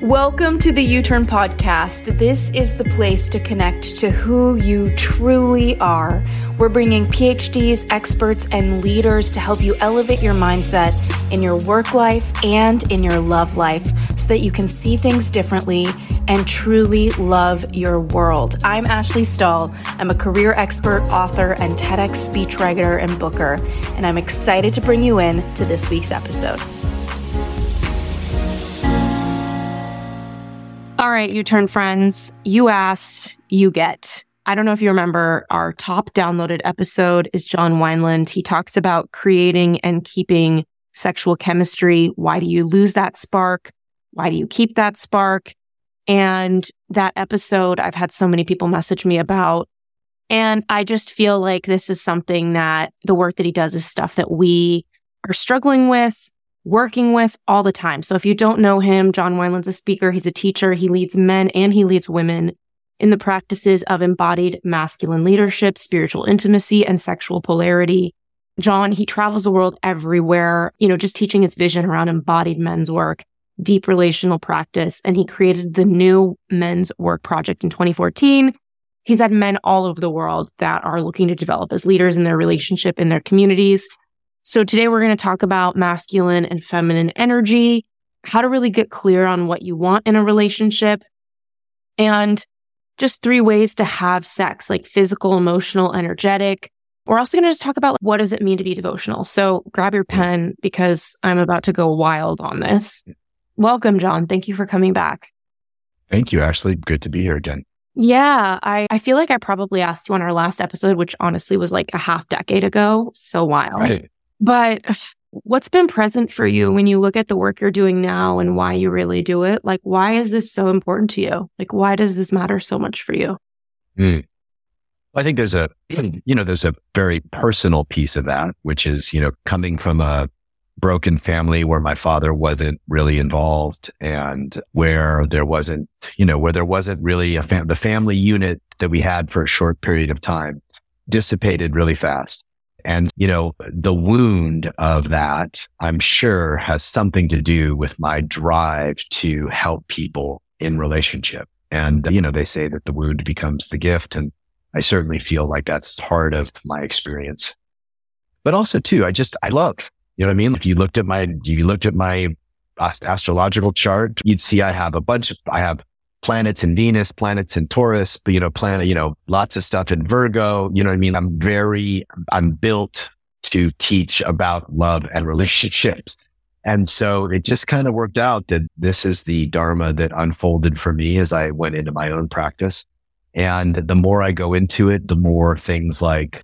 Welcome to the U-Turn Podcast. This is the place to connect to who you truly are. We're bringing PhDs, experts, and leaders to help you elevate your mindset in your work life and in your love life so that you can see things differently and truly love your world. I'm Ashley Stahl. I'm a career expert, author, and TEDx speechwriter and booker, and I'm excited to bring you in to this week's episode. All right, U-Turn friends, you asked, you get. I don't know if you remember, our top downloaded episode is John Wineland. He talks about creating and keeping sexual chemistry. Why do you lose that spark? Why do you keep that spark? And that episode, I've had so many people message me about. And I just feel like this is something that the work that he does is stuff that we are struggling with, working with all the time. So if you don't know him, John Wineland's a speaker, he's a teacher, he leads men and he leads women in the practices of embodied masculine leadership, spiritual intimacy, and sexual polarity. John, he travels the world everywhere, just teaching his vision around embodied men's work, deep relational practice, and he created the New Men's Work Project in 2014. He's had men all over the world that are looking to develop as leaders in their relationship in their communities. So today we're going to talk about masculine and feminine energy, how to really get clear on what you want in a relationship, and just 3 ways to have sex, like physical, emotional, energetic. We're also going to just talk about what does it mean to be devotional. So grab your pen because I'm about to go wild on this. Welcome, John. Thank you for coming back. Thank you, Ashley. Good to be here again. Yeah, I feel like I probably asked you on our last episode, which honestly was like a half decade ago. So wild. Right. But what's been present for you when you look at the work you're doing now and why you really do it? Like, why is this so important to you? Like, why does this matter so much for you? I think there's a very personal piece of that, which is, coming from a broken family where my father wasn't really involved and where there wasn't really the family unit that we had for a short period of time dissipated really fast. And, the wound of that, I'm sure, has something to do with my drive to help people in relationship. And, they say that the wound becomes the gift. And I certainly feel like that's part of my experience. But also, too, I love, If you looked at my astrological chart, you'd see I have planets in Venus, planets in Taurus, lots of stuff in Virgo, I'm built to teach about love and relationships. And so it just kind of worked out that this is the Dharma that unfolded for me as I went into my own practice. And the more I go into it, the more things like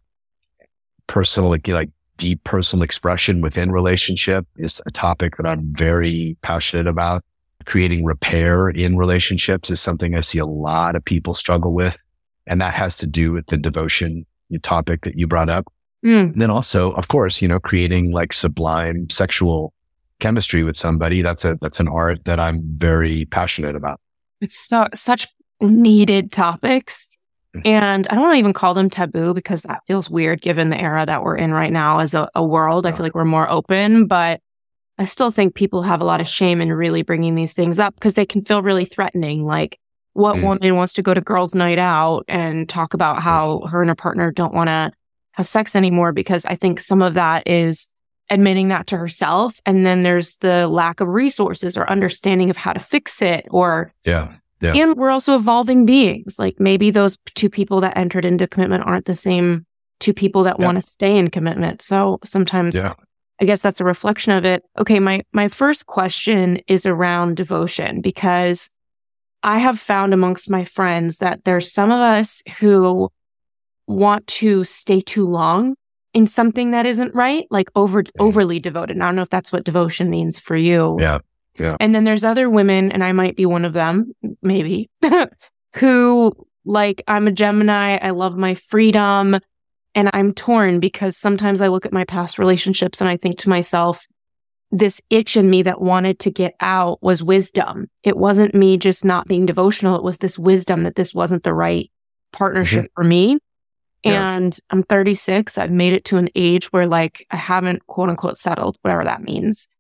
deep personal expression within relationship is a topic that I'm very passionate about. Creating repair in relationships is something I see a lot of people struggle with. And that has to do with the devotion topic that you brought up. And then also, of course, creating like sublime sexual chemistry with somebody. That's an art that I'm very passionate about. It's such needed topics. And I don't want to even call them taboo because that feels weird given the era that we're in right now as a world. I feel like we're more open, but I still think people have a lot of shame in really bringing these things up because they can feel really threatening. Like, what woman wants to go to girls' night out and talk about how her and her partner don't want to have sex anymore? Because I think some of that is admitting that to herself. And then there's the lack of resources or understanding of how to fix it And we're also evolving beings. Like maybe those 2 people that entered into commitment aren't the same 2 people that want to stay in commitment. So sometimes I guess that's a reflection of it. Okay, my first question is around devotion because I have found amongst my friends that there's some of us who want to stay too long in something that isn't right, like overly devoted. And I don't know if that's what devotion means for you. Yeah. And then there's other women, and I might be one of them, maybe, who like, I'm a Gemini, I love my freedom. And I'm torn because sometimes I look at my past relationships and I think to myself, this itch in me that wanted to get out was wisdom. It wasn't me just not being devotional. It was this wisdom that this wasn't the right partnership for me. And I'm 36. I've made it to an age where like I haven't quote unquote settled, whatever that means.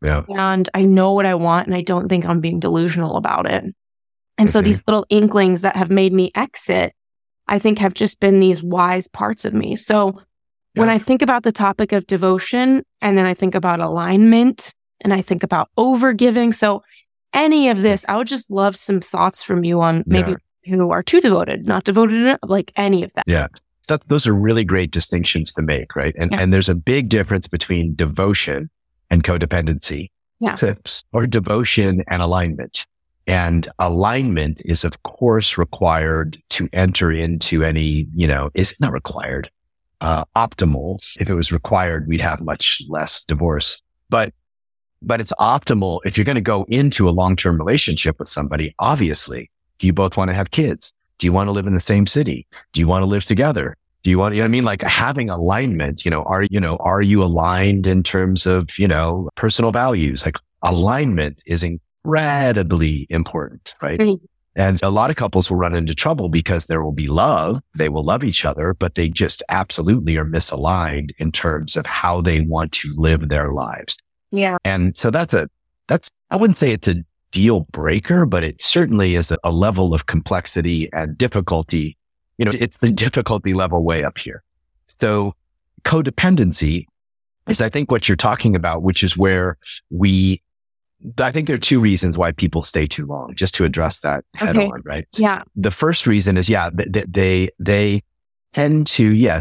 Yeah. And I know what I want, and I don't think I'm being delusional about it. And so these little inklings that have made me exit, I think have just been these wise parts of me. So when I think about the topic of devotion, and then I think about alignment, and I think about overgiving. So any of this, I would just love some thoughts from you on maybe who are too devoted, not devoted enough, like any of that. Yeah. So those are really great distinctions to make, right? And there's a big difference between devotion and codependency, or devotion and alignment. And alignment is, of course, required to enter into any, is not required, optimal. If it was required, we'd have much less divorce. But it's optimal if you're going to go into a long-term relationship with somebody. Obviously, do you both want to have kids? Do you want to live in the same city? Do you want to live together? Do you want, you know what I mean? Like having alignment, are you aligned in terms of, personal values? Like alignment is incredibly important, right? Mm-hmm. And a lot of couples will run into trouble because there will be love. They will love each other, but they just absolutely are misaligned in terms of how they want to live their lives. Yeah. And so that's I wouldn't say it's a deal breaker, but it certainly is a level of complexity and difficulty. It's the difficulty level way up here. So codependency is, I think, what you're talking about, which is where I think there are two reasons why people stay too long, just to address that head on, right? Yeah. The first reason is, they tend to,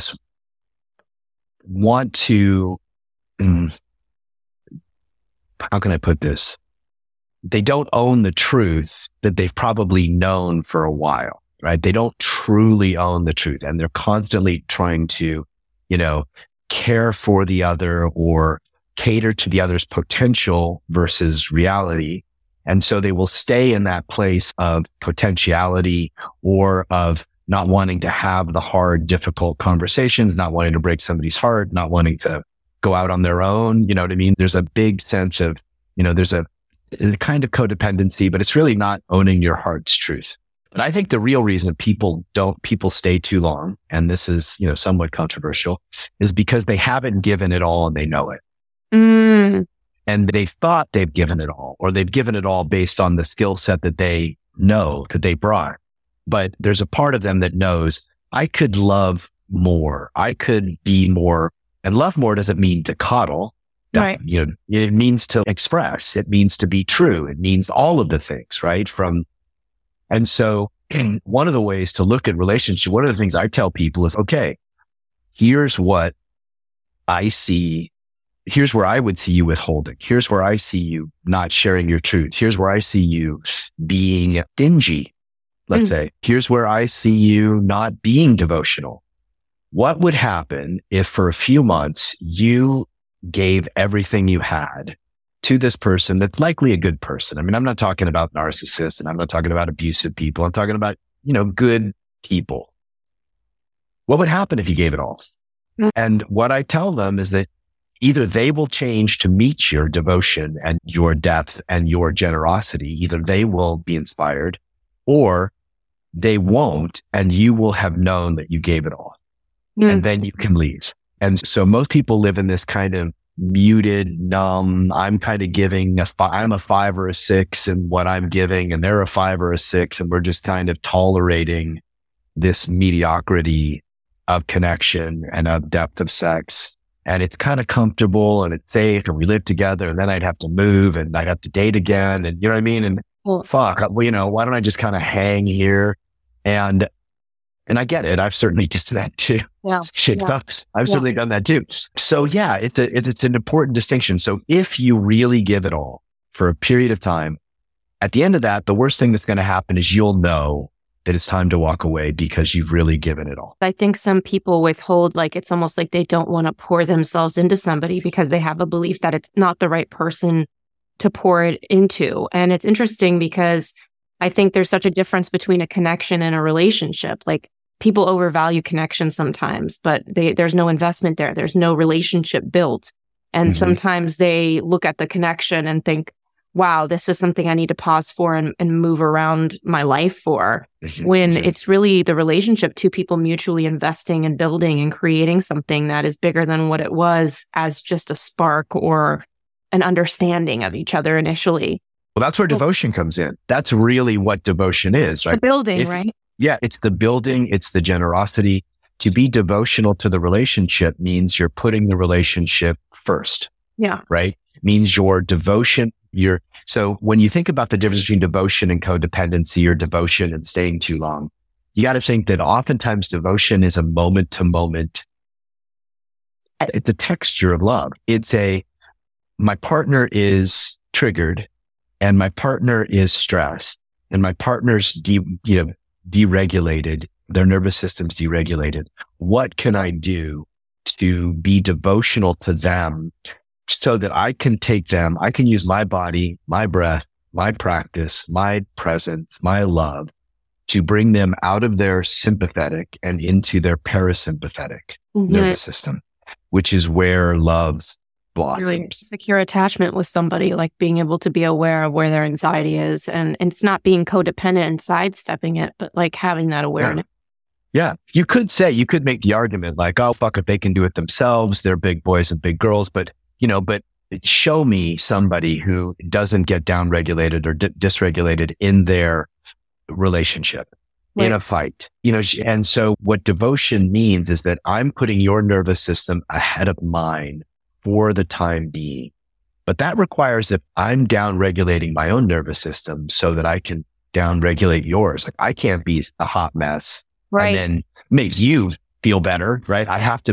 want to, how can I put this? They don't own the truth that they've probably known for a while, right? They don't truly own the truth, and they're constantly trying to, care for the other or cater to the other's potential versus reality. And so they will stay in that place of potentiality or of not wanting to have the hard, difficult conversations, not wanting to break somebody's heart, not wanting to go out on their own. You know what I mean? There's a big sense of, there's a kind of codependency, but it's really not owning your heart's truth. But I think the real reason people stay too long, and this is, somewhat controversial, is because they haven't given it all and they know it. Mm. And they thought they've given it all, or they've given it all based on the skill set that they know that they brought. But there's a part of them that knows, I could love more. I could be more. And love more doesn't mean to coddle. Right. It means to express. It means to be true. It means all of the things, right? And so one of the ways to look at relationship, one of the things I tell people is, okay, here's what I see. Here's where I would see you withholding. Here's where I see you not sharing your truth. Here's where I see you being stingy, let's say. Here's where I see you not being devotional. What would happen if for a few months you gave everything you had to this person that's likely a good person? I mean, I'm not talking about narcissists, and I'm not talking about abusive people. I'm talking about, good people. What would happen if you gave it all? And what I tell them is that either they will change to meet your devotion and your depth and your generosity. Either they will be inspired, or they won't, and you will have known that you gave it all. And then you can leave. And so most people live in this kind of muted, numb, I'm kind of giving I'm a 5 or a 6 in what I'm giving, and they're a 5 or a 6. And we're just kind of tolerating this mediocrity of connection and of depth of sex. And it's kind of comfortable and it's safe, and we live together, and then I'd have to move and I'd have to date again. And you know what I mean? And why don't I just kind of hang here? And I get it. I've certainly done that too. Yeah. I've certainly done that too. So it's an important distinction. So if you really give it all for a period of time, at the end of that, the worst thing that's going to happen is you'll know that it's time to walk away because you've really given it all. I think some people withhold, like it's almost like they don't want to pour themselves into somebody because they have a belief that it's not the right person to pour it into. And it's interesting because I think there's such a difference between a connection and a relationship. Like people overvalue connection sometimes, but there's no investment there. There's no relationship built. And sometimes they look at the connection and think, wow, this is something I need to pause for and move around my life for, when it's really the relationship, two people mutually investing and building and creating something that is bigger than what it was as just a spark or an understanding of each other initially. Well, that's where devotion comes in. That's really what devotion is, right? The building, right? Yeah, it's the building, it's the generosity. To be devotional to the relationship means you're putting the relationship first. Yeah. Right? Means your devotion, so when you think about the difference between devotion and codependency or devotion and staying too long, you got to think that oftentimes devotion is a moment to moment. It's the texture of love. My partner is triggered and my partner is stressed and my partner's deregulated. Their nervous system's deregulated. What can I do to be devotional to them so that I can take them, I can use my body, my breath, my practice, my presence, my love to bring them out of their sympathetic and into their parasympathetic nervous system, which is where love blossoms. Really secure attachment with somebody, like being able to be aware of where their anxiety is. And it's not being codependent and sidestepping it, but like having that awareness. Yeah. You could make the argument like, oh, fuck it, they can do it themselves. They're big boys and big girls. But show me somebody who doesn't get downregulated or dysregulated in their relationship, in a fight, and so what devotion means is that I'm putting your nervous system ahead of mine for the time being. But that requires that I'm downregulating my own nervous system so that I can downregulate yours. Like I can't be a hot mess. Right. And then make you feel better, right? I have to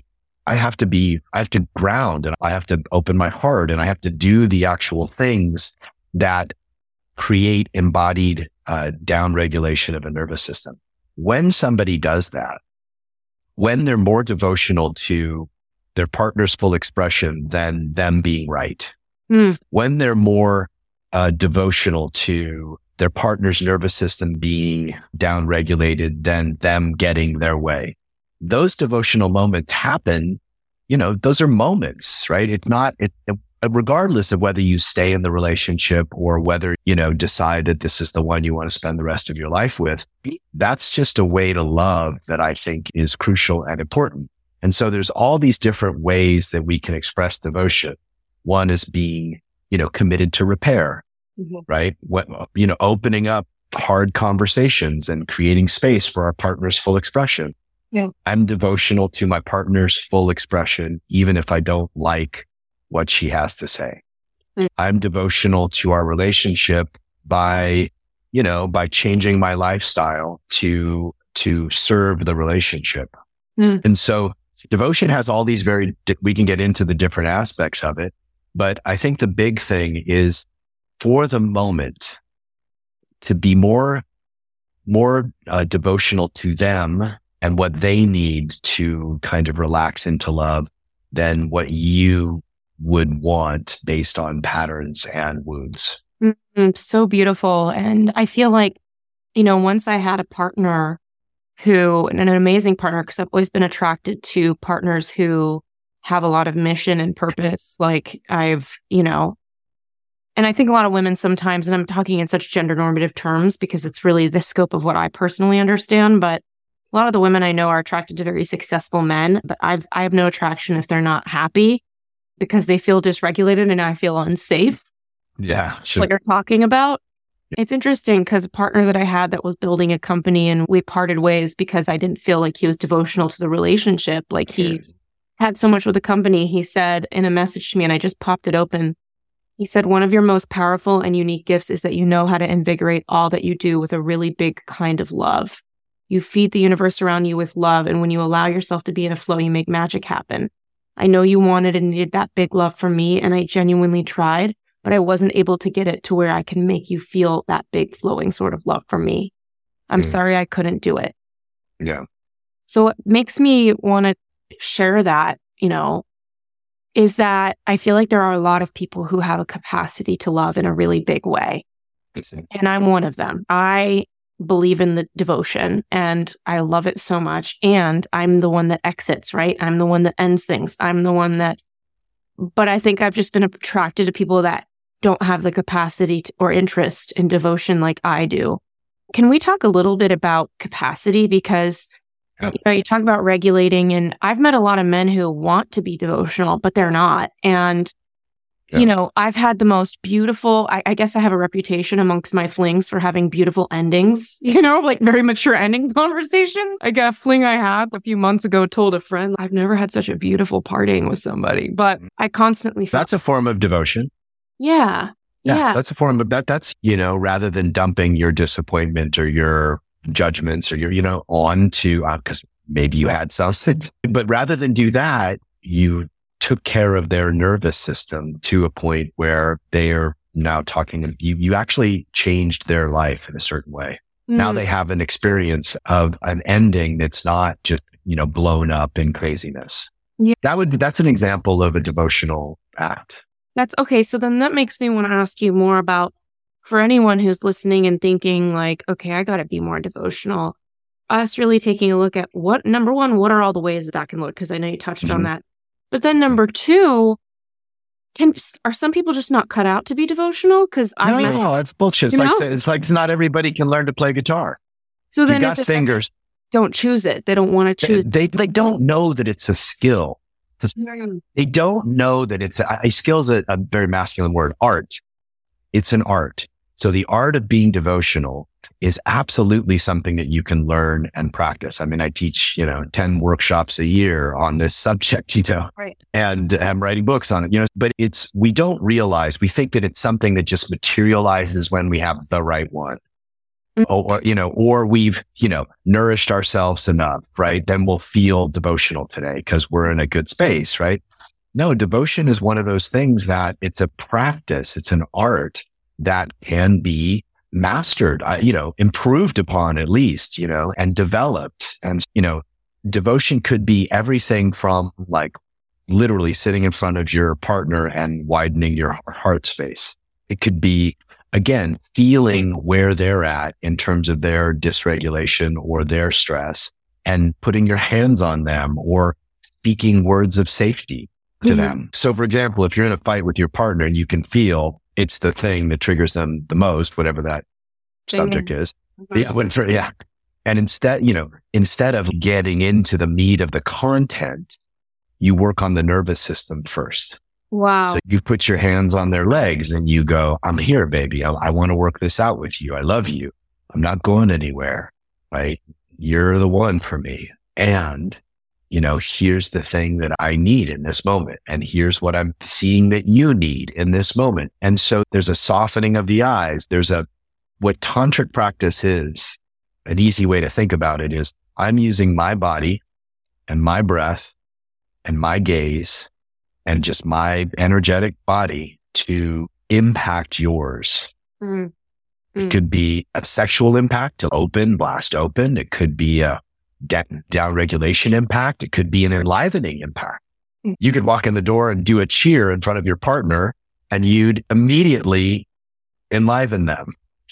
ground and I have to open my heart and I have to do the actual things that create embodied downregulation of a nervous system. When somebody does that, when they're more devotional to their partner's full expression than them being right, when they're more devotional to their partner's nervous system being downregulated than them getting their way. Those devotional moments happen, those are moments, right? It's not, regardless of whether you stay in the relationship or whether, decide that this is the one you want to spend the rest of your life with, that's just a way to love that I think is crucial and important. And so there's all these different ways that we can express devotion. One is being, committed to repair. Right? Opening up hard conversations and creating space for our partner's full expression. Yeah. I'm devotional to my partner's full expression, even if I don't like what she has to say. I'm devotional to our relationship by changing my lifestyle to serve the relationship. And so devotion has all these we can get into the different aspects of it, but I think the big thing is for the moment to be more devotional to them and what they need to kind of relax into love than what you would want based on patterns and wounds. So beautiful. And I feel like, once I had a partner and an amazing partner, because I've always been attracted to partners who have a lot of mission and purpose. Like and I think a lot of women sometimes, and I'm talking in such gender normative terms because it's really the scope of what I personally understand, but a lot of the women I know are attracted to very successful men, but I have no attraction if they're not happy because they feel dysregulated and I feel unsafe. Yeah. Sure. What you're talking about. It's interesting because a partner that I had that was building a company and we parted ways because I didn't feel like he was devotional to the relationship. Like he had so much with the company. He said in a message to me, and I just popped it open. He said, one of your most powerful and unique gifts is that you know how to invigorate all that you do with a really big kind of love. You feed the universe around you with love, and when you allow yourself to be in a flow, you make magic happen. I know you wanted and needed that big love from me, and I genuinely tried, but I wasn't able to get it to where I can make you feel that big flowing sort of love from me. I'm sorry I couldn't do it. Yeah. So what makes me want to share that, is that I feel like there are a lot of people who have a capacity to love in a really big way. And I'm one of them. I believe in the devotion and I love it so much. And I'm the one that exits, right? I'm the one that ends things. I'm the one but I think I've just been attracted to people that don't have the capacity or interest in devotion like I do. Can we talk a little bit about capacity? Because you talk about regulating, and I've met a lot of men who want to be devotional, but they're not. And Yeah. You know, I've had the most beautiful, I guess I have a reputation amongst my flings for having beautiful endings, you know, like very mature ending conversations. Like a fling I had a few months ago told a friend, I've never had such a beautiful parting with somebody, but I constantly felt. That's a form of devotion. Yeah. That's a form of that's, you know, rather than dumping your disappointment or your judgments or your, you know, on to, because maybe you had something, but rather than do that, you took care of their nervous system to a point where they are now talking, you actually changed their life in a certain way. Now they have an experience of an ending that's not just, you know, blown up in craziness. Yeah. That's an example of a devotional act. That's okay. So then that makes me want to ask you more about, for anyone who's listening and thinking like, okay, I got to be more devotional, us really taking a look at number one, what are all the ways that can look? Because I know you touched on that. But then number two, are some people just not cut out to be devotional? Because no, it's bullshit. It's like not everybody can learn to play guitar. So then you got fingers. Don't choose it. They don't want to choose. They don't know that it's a skill. They don't know that a skill is a very masculine word. Art. It's an art. So the art of being devotional is absolutely something that you can learn and practice. I mean, I teach, 10 workshops a year on this subject, right. And I'm writing books on it, but we don't realize, we think that it's something that just materializes when we have the right one. Or we've, nourished ourselves enough, right? Then we'll feel devotional today because we're in a good space, right? No, devotion is one of those things that it's a practice. It's an art that can be mastered, improved upon at least, and developed. And, devotion could be everything from like literally sitting in front of your partner and widening your heart space. It could be, again, feeling where they're at in terms of their dysregulation or their stress and putting your hands on them or speaking words of safety to them. So for example, if you're in a fight with your partner and you can feel it's the thing that triggers them the most, whatever that subject is. Yeah. And instead of getting into the meat of the content, you work on the nervous system first. Wow. So you put your hands on their legs and you go, I'm here, baby. I want to work this out with you. I love you. I'm not going anywhere, right? You're the one for me. And, here's the thing that I need in this moment. And here's what I'm seeing that you need in this moment. And so there's a softening of the eyes. What tantric practice is, an easy way to think about it is I'm using my body and my breath and my gaze and just my energetic body to impact yours. It could be a sexual impact to blast open. It could be a down regulation impact. It could be an enlivening impact. You could walk in the door and do a cheer in front of your partner and you'd immediately enliven them.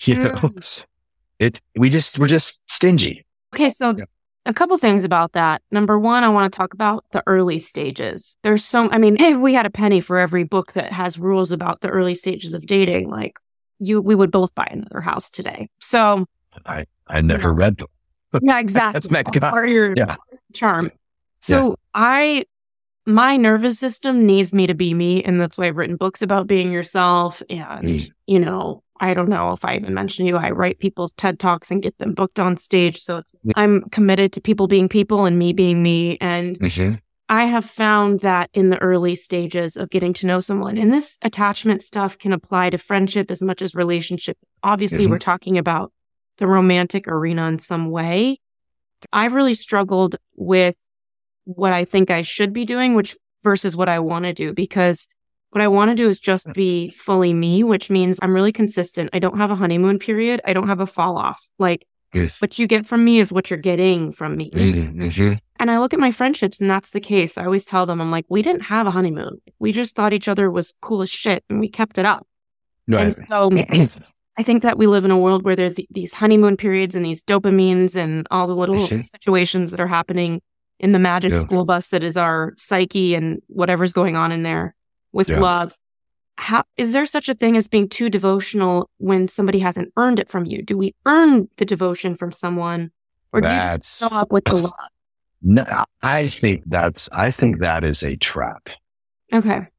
We're just stingy. Okay. So a couple things about that. Number one, I want to talk about the early stages. If we had a penny for every book that has rules about the early stages of dating, like we would both buy another house today. So I never read them. Yeah, exactly. That's part of your charm. So my nervous system needs me to be me. And that's why I've written books about being yourself. And, I don't know if I even mentioned you, I write people's TED Talks and get them booked on stage. So I'm committed to people being people and me being me. And I have found that in the early stages of getting to know someone, and this attachment stuff can apply to friendship as much as relationship. Obviously, we're talking about the romantic arena in some way. I've really struggled with what I think I should be doing, versus what I want to do, because what I want to do is just be fully me, which means I'm really consistent. I don't have a honeymoon period. I don't have a fall off. What you get from me is what you're getting from me. And I look at my friendships and that's the case. I always tell them, I'm like, we didn't have a honeymoon. We just thought each other was cool as shit and we kept it up. Right. And so I think that we live in a world where there's these honeymoon periods and these dopamines and all the little situations that are happening in the magic school bus that is our psyche and whatever's going on in there with love. Is there such a thing as being too devotional when somebody hasn't earned it from you? Do we earn the devotion from someone, or do you just show up with the love? No, I think that is a trap. Okay.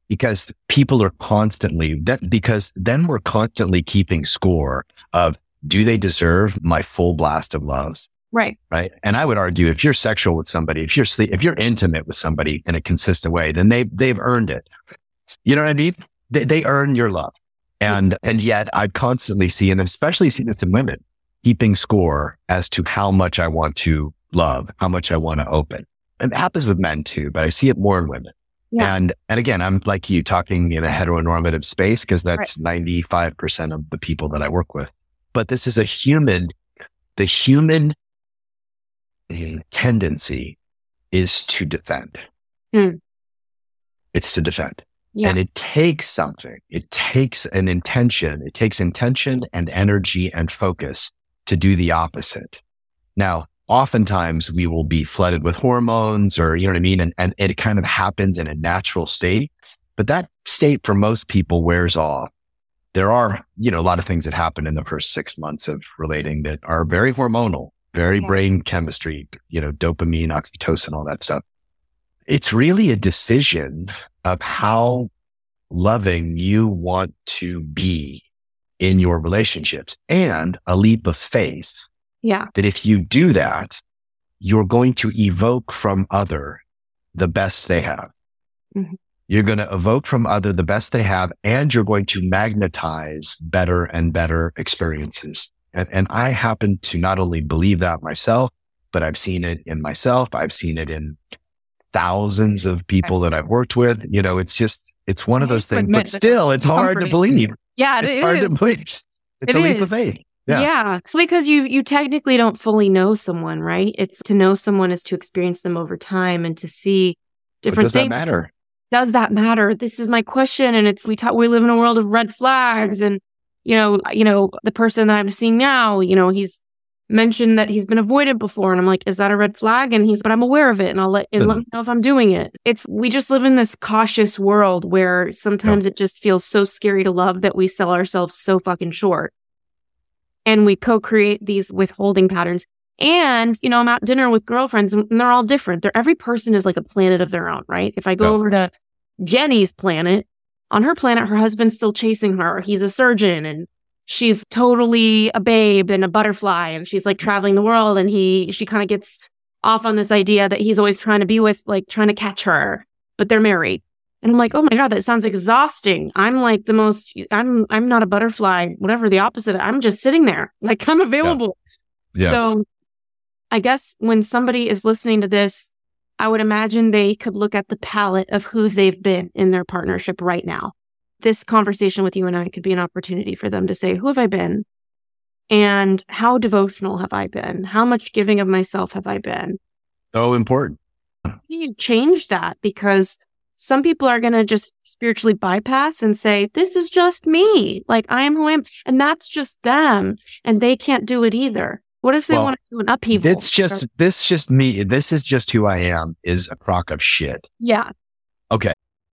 because people are because then we're constantly keeping score of, do they deserve my full blast of love? Right. Right. And I would argue, if you're sexual with somebody, if you're intimate with somebody in a consistent way, then they've earned it. You know what I mean? They earn your love. And yet I constantly see, and especially see this in women, keeping score as to how much I want to love, how much I want to open. And it happens with men too, but I see it more in women. Yeah. And again, I'm like you, talking in a heteronormative space, because that's 95% of the people that I work with. But this is the human tendency is to defend. It's to defend. Yeah. And it takes something. It takes an intention. It takes intention and energy and focus to do the opposite. Now, oftentimes we will be flooded with hormones, or, you know what I mean? And it kind of happens in a natural state, but that state for most people wears off. There are, a lot of things that happen in the first 6 months of relating that are very hormonal, very brain chemistry, dopamine, oxytocin, all that stuff. It's really a decision of how loving you want to be in your relationships, and a leap of faith. Yeah. That if you do that, you're going to evoke from other the best they have. Mm-hmm. You're going to evoke from other the best they have, and you're going to magnetize better and better experiences. And I happen to not only believe that myself, but I've seen it in myself. I've seen it in thousands of people that I've worked with. It's one of those things, but still it's hard to believe. Yeah, it's hard to believe. It's a leap of faith. Yeah. Because you technically don't fully know someone, right? It's to know someone is to experience them over time and to see different things. Does that matter? Does that matter? This is my question. And we live in a world of red flags. And, the person that I'm seeing now, he's mentioned that he's been avoided before. And I'm like, is that a red flag? And but I'm aware of it. And let me know if I'm doing it. We just live in this cautious world where sometimes it just feels so scary to love that we sell ourselves so fucking short. And we co-create these withholding patterns. And, I'm at dinner with girlfriends, and they're all different. Every person is like a planet of their own, right? If I go over to Jenny's planet, on her planet, her husband's still chasing her. He's a surgeon, and she's totally a babe and a butterfly, and she's like traveling the world, and she kind of gets off on this idea that he's always trying to be with, like trying to catch her, but they're married. And I'm like, oh my God, that sounds exhausting. I'm like I'm not a butterfly, whatever the opposite. I'm just sitting there. Like, I'm available. Yeah. So I guess when somebody is listening to this, I would imagine they could look at the palette of who they've been in their partnership right now. This conversation with you and I could be an opportunity for them to say, who have I been? And how devotional have I been? How much giving of myself have I been? So important. You change that, because some people are going to just spiritually bypass and say, this is just me. Like, I am who I am. And that's just them. And they can't do it either. What if they want to do an upheaval? This just me. This is just who I am is a crock of shit. Yeah. Okay.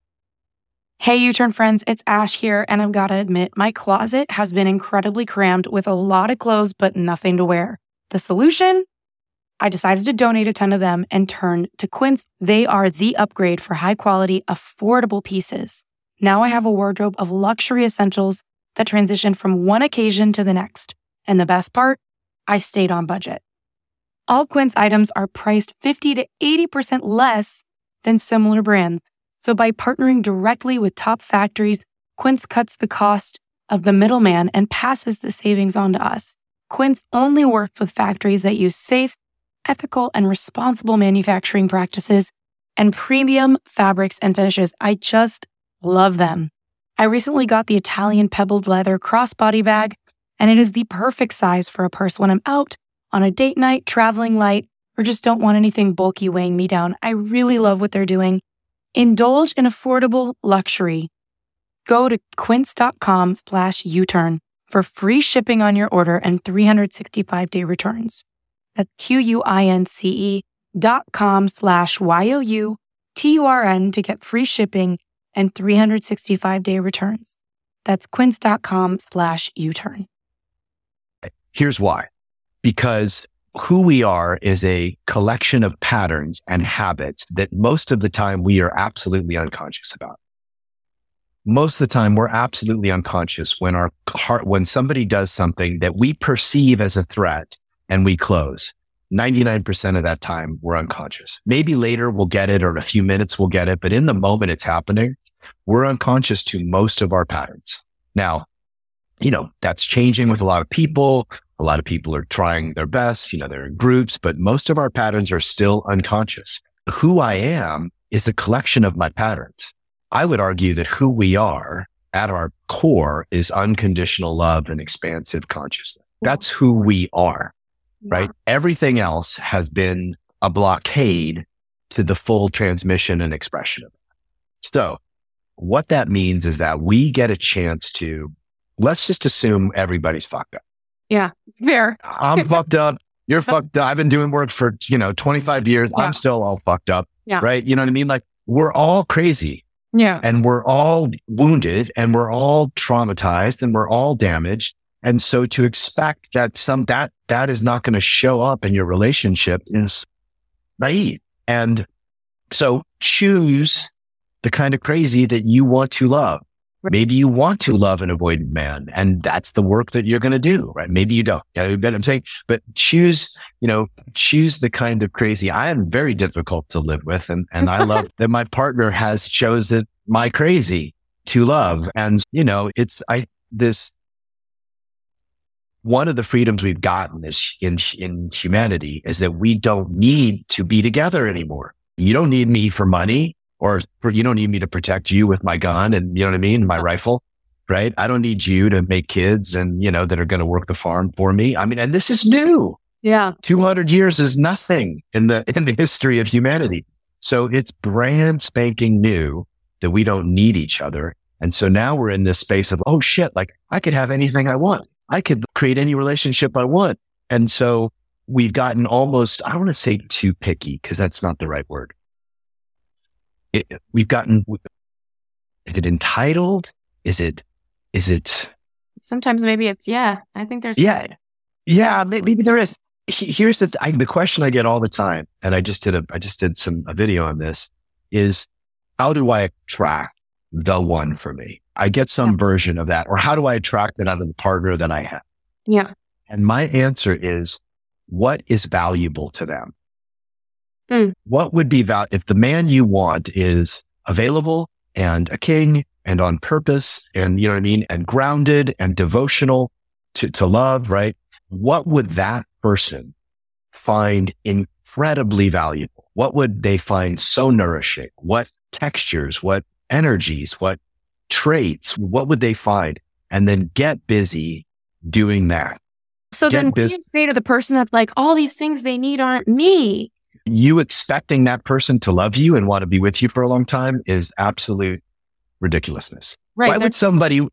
Hey, U-Turn friends, it's Ash here. And I've got to admit, my closet has been incredibly crammed with a lot of clothes, but nothing to wear. The solution? I decided to donate a ton of them and turn to Quince. They are the upgrade for high quality, affordable pieces. Now I have a wardrobe of luxury essentials that transition from one occasion to the next. And the best part? I stayed on budget. All Quince items are priced 50 to 80% less than similar brands. So by partnering directly with top factories, Quince cuts the cost of the middleman and passes the savings on to us. Quince only works with factories that use safe, ethical, and responsible manufacturing practices and premium fabrics and finishes. I just love them. I recently got the Italian pebbled leather crossbody bag, and it is the perfect size for a purse when I'm out on a date night, traveling light, or just don't want anything bulky weighing me down. I really love what they're doing. Indulge in affordable luxury. Go to quince.com/U-turn for free shipping on your order and 365-day returns. That's QUINCE.com/YOUTURN to get free shipping and 365-day returns. That's quince.com/U-turn. Here's why. Because who we are is a collection of patterns and habits that most of the time we are absolutely unconscious about. most of the time we're absolutely unconscious when when somebody does something that we perceive as a threat and we close. 99% of that time we're unconscious. Maybe later we'll get it, or in a few minutes we'll get it. But in the moment it's happening, we're unconscious to most of our patterns. Now, that's changing with a lot of people. A lot of people are trying their best, they're in groups, but most of our patterns are still unconscious. Who I am is the collection of my patterns. I would argue that who we are at our core is unconditional love and expansive consciousness. That's who we are, right? Everything else has been a blockade to the full transmission and expression of it. So what that means is that we get a chance to, let's just assume everybody's fucked up. Yeah, fair. I'm fucked up. You're fucked up. I've been doing work for, 25 years. Yeah. I'm still all fucked up. Yeah. Right. You know what I mean? Like, we're all crazy. Yeah. And we're all wounded and we're all traumatized and we're all damaged. And so to expect that that is not going to show up in your relationship is naive. And so choose the kind of crazy that you want to love. Maybe you want to love an avoidant man, and that's the work that you're going to do, right? Maybe you don't. I'm saying, but choose the kind of crazy. I am very difficult to live with, and I love that my partner has chosen my crazy to love. And, one of the freedoms we've gotten is in humanity is that we don't need to be together anymore. You don't need me for money. Or you don't need me to protect you with my gun and, you know what I mean, my rifle, right? I don't need you to make kids and, that are going to work the farm for me. I mean, and this is new. Yeah. 200 years is nothing in the history of humanity. So it's brand spanking new that we don't need each other. And so now we're in this space of, oh shit, like I could have anything I want. I could create any relationship I want. And so we've gotten almost, I don't want to say too picky because that's not the right word. We've gotten, is it entitled? Is it? Sometimes maybe it's, I think there's. Yeah, maybe there is. Here's the question I get all the time. And I just did a video on this is, how do I attract the one for me? I get some version of that. Or how do I attract it out of the partner that I have? Yeah. And my answer is, what is valuable to them? What would be if the man you want is available and a king and on purpose and, you know what I mean, and grounded and devotional to love, right? What would that person find incredibly valuable? What would they find so nourishing? What textures, what energies, what traits, what would they find? And then get busy doing that. So then what do you say to the person that like, all these things they need aren't me? You expecting that person to love you and want to be with you for a long time is absolute ridiculousness. Right. Why would somebody,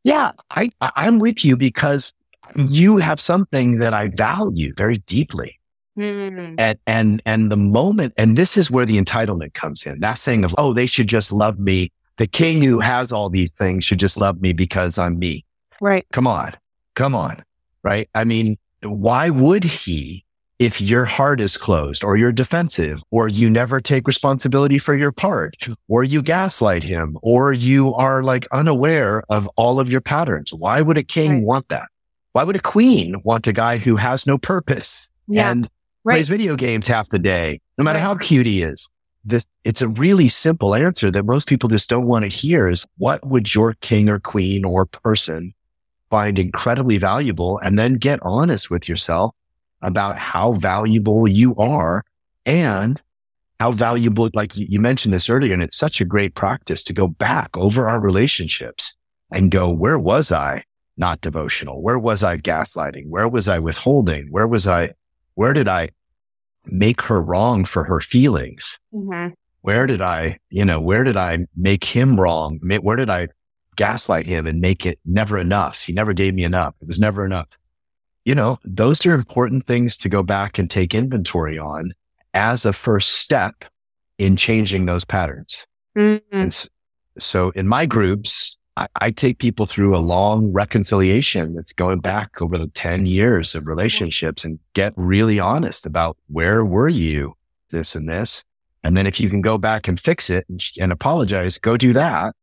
I'm with you because you have something that I value very deeply. And the moment, and this is where the entitlement comes in, that saying of, oh, they should just love me. The king who has all these things should just love me because I'm me. Right. Come on. Right. I mean, why would he? If your heart is closed or you're defensive or you never take responsibility for your part or you gaslight him or you are like unaware of all of your patterns, why would a king want that? Why would a queen want a guy who has no purpose and plays video games half the day, no matter how cute he is? It's a really simple answer that most people just don't want to hear is, what would your king or queen or person find incredibly valuable? And then get honest with yourself about how valuable you are and how valuable, like you mentioned this earlier, and it's such a great practice to go back over our relationships and go, where was I not devotional? Where was I gaslighting? Where was I withholding? Where did I make her wrong for her feelings? Mm-hmm. Where did I make him wrong? Where did I gaslight him and make it never enough? He never gave me enough. It was never enough. Those are important things to go back and take inventory on as a first step in changing those patterns. Mm-hmm. And so in my groups, I take people through a long reconciliation that's going back over the 10 years of relationships and get really honest about where were you, this and this. And then if you can go back and fix it and apologize, go do that.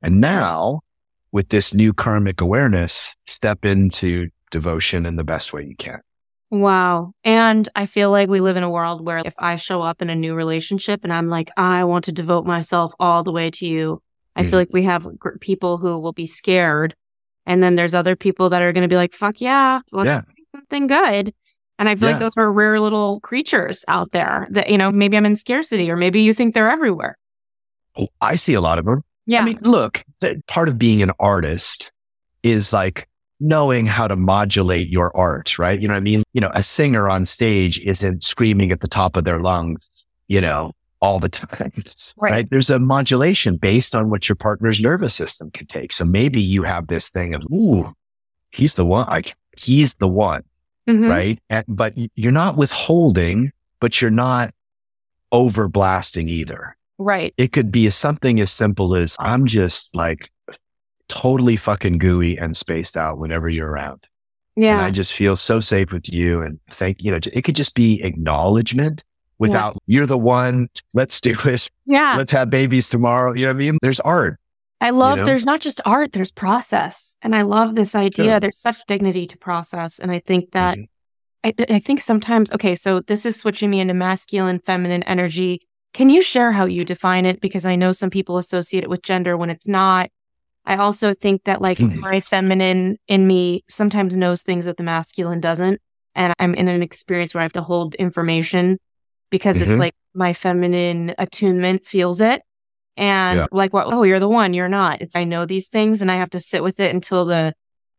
And now with this new karmic awareness, step into devotion in the best way you can. Wow. And I feel like we live in a world where if I show up in a new relationship and I'm like, I want to devote myself all the way to you, I feel like we have people who will be scared. And then there's other people that are going to be like, fuck yeah, let's do something good. And I feel like those are rare little creatures out there that, maybe I'm in scarcity or maybe you think they're everywhere. Oh, I see a lot of them. Yeah. I mean, look, part of being an artist is like knowing how to modulate your art, right? You know what I mean? A singer on stage isn't screaming at the top of their lungs, all the time, right? There's a modulation based on what your partner's nervous system can take. So maybe you have this thing of, ooh, he's the one, right? But you're not withholding, but you're not over blasting either. Right. It could be something as simple as I'm just like totally fucking gooey and spaced out whenever you're around. Yeah. And I just feel so safe with you. And it could just be acknowledgement without you're the one, let's do it. Yeah. Let's have babies tomorrow. You know what I mean? There's art. I love, there's not just art, there's process. And I love this idea. Sure. There's such dignity to process. And I think that, I think sometimes, so this is switching me into masculine, feminine energy. Can you share how you define it? Because I know some people associate it with gender when it's not. I also think that my feminine in me sometimes knows things that the masculine doesn't. And I'm in an experience where I have to hold information because it's like my feminine attunement feels it. And you're the one, you're not. I know these things and I have to sit with it until the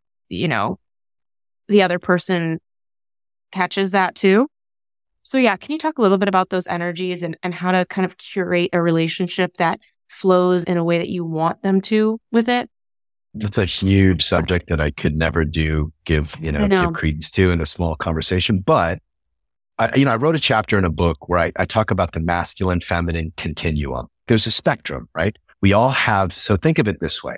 other person catches that too. So can you talk a little bit about those energies and how to kind of curate a relationship that flows in a way that you want them to with it? That's a huge subject that I could never give credence to in a small conversation. But I wrote a chapter in a book where I talk about the masculine, feminine continuum. There's a spectrum, right? We all have, so think of it this way.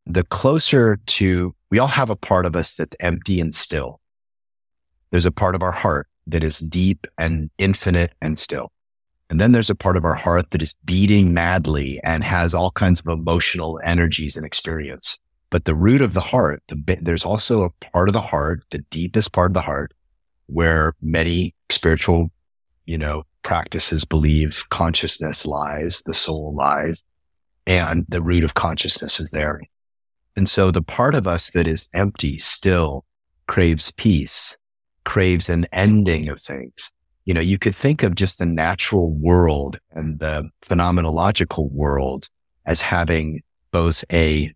We all have a part of us that's empty and still. There's a part of our heart that is deep and infinite and still. And then there's a part of our heart that is beating madly and has all kinds of emotional energies and experience. But the root of the heart, there's also a part of the heart, the deepest part of the heart, where many spiritual, practices believe consciousness lies, the soul lies, and the root of consciousness is there. And so the part of us that is empty still craves peace, craves an ending of things. You could think of just the natural world and the phenomenological world as having both a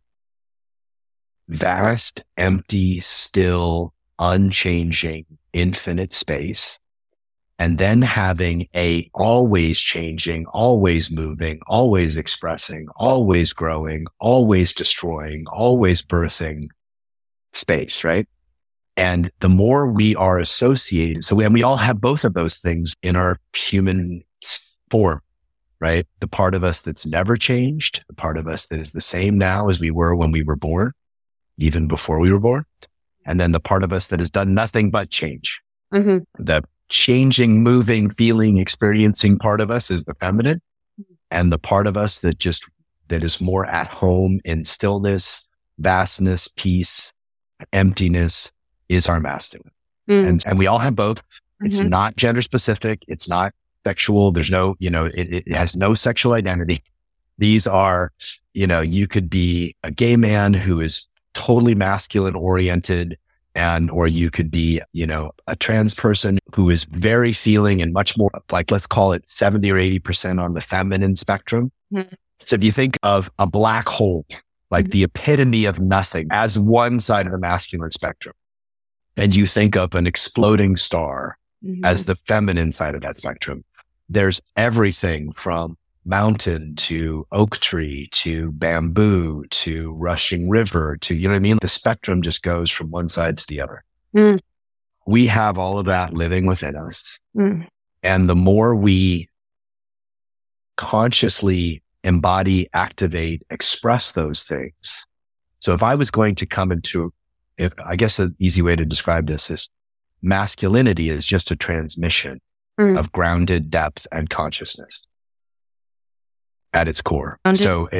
vast, empty, still, unchanging, infinite space, and then having a always changing, always moving, always expressing, always growing, always destroying, always birthing space, right? And the more we are associated, we all have both of those things in our human form, right? The part of us that's never changed, the part of us that is the same now as we were when we were born, even before we were born. And then the part of us that has done nothing but change. The changing, moving, feeling, experiencing part of us is the feminine. And the part of us that is more at home in stillness, vastness, peace, emptiness is our masculine. And we all have both. It's not gender specific. It's not sexual. There's no, it has no sexual identity. These are, you could be a gay man who is totally masculine oriented, or you could be, a trans person who is very feeling and much more like, let's call it 70 or 80% on the feminine spectrum. So if you think of a black hole, like the epitome of nothing as one side of the masculine spectrum, and you think of an exploding star as the feminine side of that spectrum, there's everything from mountain to oak tree to bamboo to rushing river to, the spectrum just goes from one side to the other. We have all of that living within us. And the more we consciously embody, activate, express those things. So if I was going to come I guess an easy way to describe this is masculinity is just a transmission of grounded depth and consciousness at its core. So if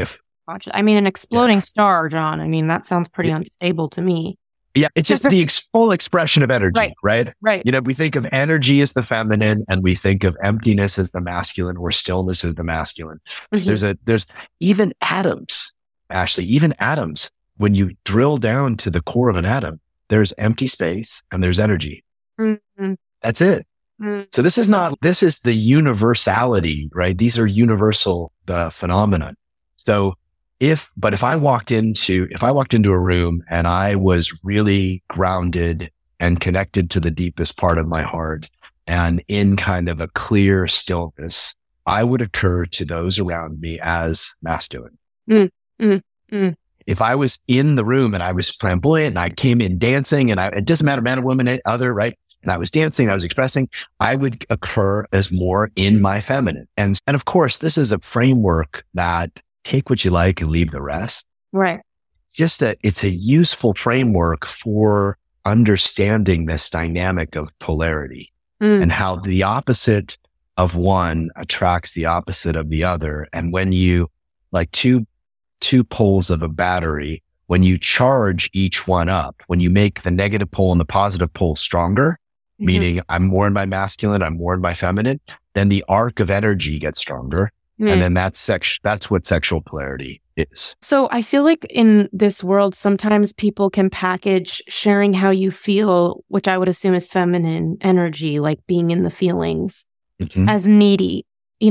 I mean, an exploding star, John. I mean, that sounds pretty unstable to me. Yeah, it's just the full expression of energy, right? Right. We think of energy as the feminine and we think of emptiness as the masculine or stillness as the masculine. Mm-hmm. There's even atoms, Ashley, even atoms. When you drill down to the core of an atom, there's empty space and there's energy. Mm-hmm. That's it. Mm-hmm. So this is the universality, right? These are universal phenomena. So if I walked into a room and I was really grounded and connected to the deepest part of my heart and in kind of a clear stillness, I would occur to those around me as masculine. If I was in the room and I was flamboyant and I came in dancing and it doesn't matter, man or woman, other, right? And I was dancing, I was expressing, I would occur as more in my feminine. And of course, this is a framework that take what you like and leave the rest. Right. It's a useful framework for understanding this dynamic of polarity and how the opposite of one attracts the opposite of the other. And when you, like two poles of a battery, when you charge each one up, when you make the negative pole and the positive pole stronger, meaning I'm more in my masculine, I'm more in my feminine, then the arc of energy gets stronger. And then that's what sexual polarity is. So I feel like in this world, sometimes people can package sharing how you feel, which I would assume is feminine energy, like being in the feelings, as needy.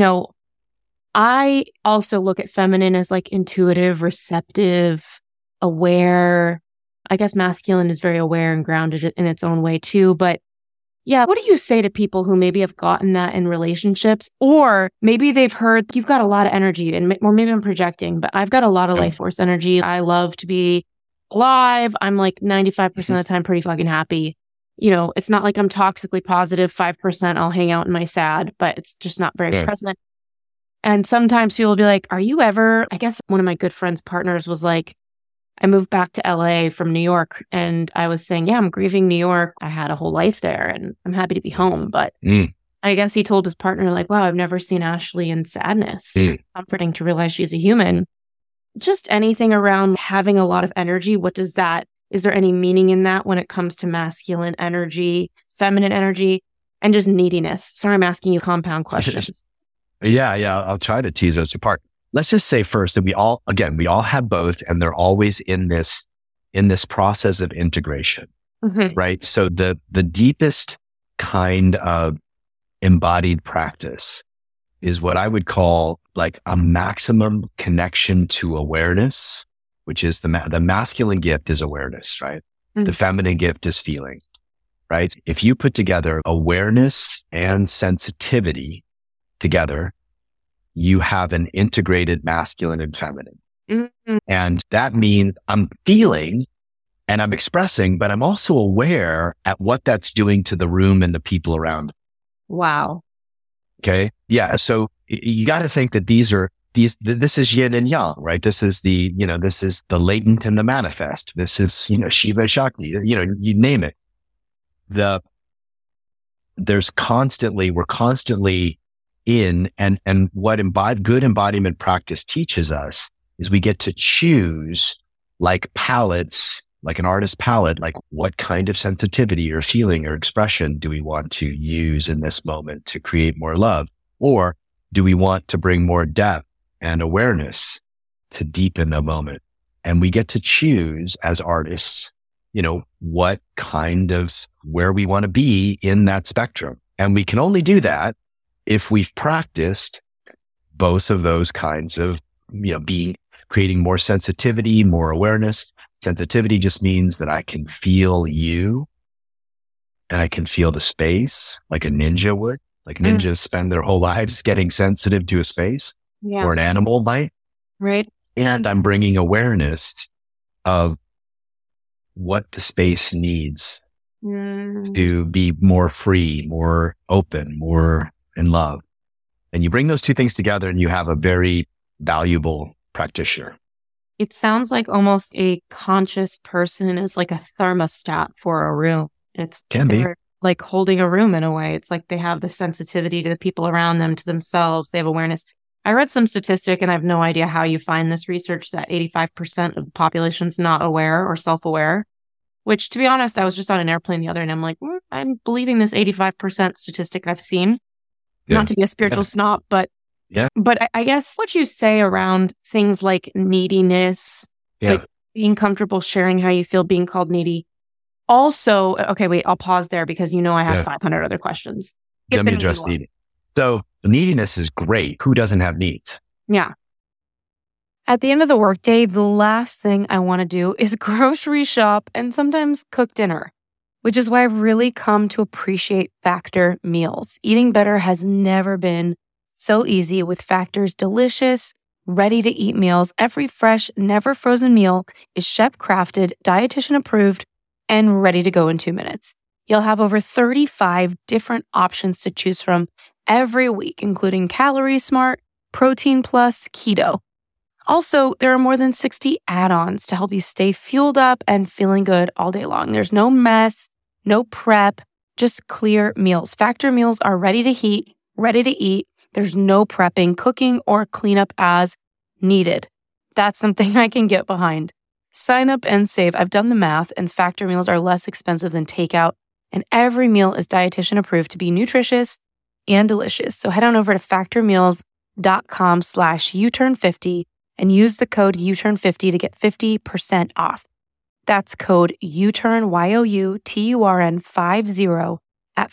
I also look at feminine as like intuitive, receptive, aware. I guess masculine is very aware and grounded in its own way too. But yeah, what do you say to people who maybe have gotten that in relationships, or maybe they've heard you've got a lot of energy, or maybe I'm projecting, but I've got a lot of life force energy. I love to be alive. I'm like 95% of the time pretty fucking happy. It's not like I'm toxically positive. 5% I'll hang out in my sad, but it's just not very present. And sometimes people will be like, are you ever, I guess one of my good friend's partners was like, I moved back to LA from New York and I was saying, yeah, I'm grieving New York. I had a whole life there and I'm happy to be home. But I guess he told his partner like, wow, I've never seen Ashley in sadness. It's comforting to realize she's a human. Just anything around having a lot of energy. Is there any meaning in that when it comes to masculine energy, feminine energy, and just neediness? Sorry, I'm asking you compound questions. Yeah. I'll try to tease those apart. Let's just say first that we all have both, and they're always in this process of integration, right? So the deepest kind of embodied practice is what I would call like a maximum connection to awareness, which is the masculine gift is awareness, right? The feminine gift is feeling, right? If you put together awareness and sensitivity together, you have an integrated masculine and feminine. And that means I'm feeling and I'm expressing, but I'm also aware at what that's doing to the room and the people around. Wow. Okay. Yeah. So you got to think that this is yin and yang, right? This is the latent and the manifest. This is, Shiva Shakti, you name it. We're constantly in, and what good embodiment practice teaches us is we get to choose like palettes, like an artist's palette, like what kind of sensitivity or feeling or expression do we want to use in this moment to create more love? Or do we want to bring more depth and awareness to deepen a moment? And we get to choose as artists, what kind of where we want to be in that spectrum. And we can only do that if we've practiced both of those kinds of, creating more sensitivity, more awareness. Sensitivity just means that I can feel you and I can feel the space like a ninja would. Like ninjas spend their whole lives getting sensitive to a space or an animal might. Right. And I'm bringing awareness of what the space needs to be more free, more open, more in love. And you bring those two things together and you have a very valuable practitioner. It sounds like almost a conscious person is like a thermostat for a room. Can be like holding a room in a way. It's like they have the sensitivity to the people around them, to themselves. They have awareness. I read some statistic, and I have no idea how you find this research, that 85% of the population's not aware or self-aware, which, to be honest, I was just on an airplane the other day and I'm like, I'm believing this 85% statistic I've seen. Yeah. Not to be a spiritual snob, but I guess what you say around things like neediness, like being comfortable sharing how you feel, being called needy. Also, okay, wait, I'll pause there because I have 500 other questions. Let me address neediness. So neediness is great. Who doesn't have needs? Yeah. At the end of the workday, the last thing I want to do is grocery shop and sometimes cook dinner, which is why I've really come to appreciate Factor meals. Eating better has never been so easy with Factor's delicious, ready-to-eat meals. Every fresh, never frozen meal is chef-crafted, dietitian-approved, and ready to go in 2 minutes. You'll have over 35 different options to choose from every week, including Calorie Smart, Protein Plus, Keto. Also, there are more than 60 add-ons to help you stay fueled up and feeling good all day long. There's no mess, no prep, just clear meals. Factor meals are ready to heat, ready to eat. There's no prepping, cooking, or cleanup as needed. That's something I can get behind. Sign up and save. I've done the math, and Factor meals are less expensive than takeout, and every meal is dietitian approved to be nutritious and delicious. So head on over to factormeals.com/uturn50 and use the code uturn50 to get 50% off. That's code uturn, YOUTURN50 at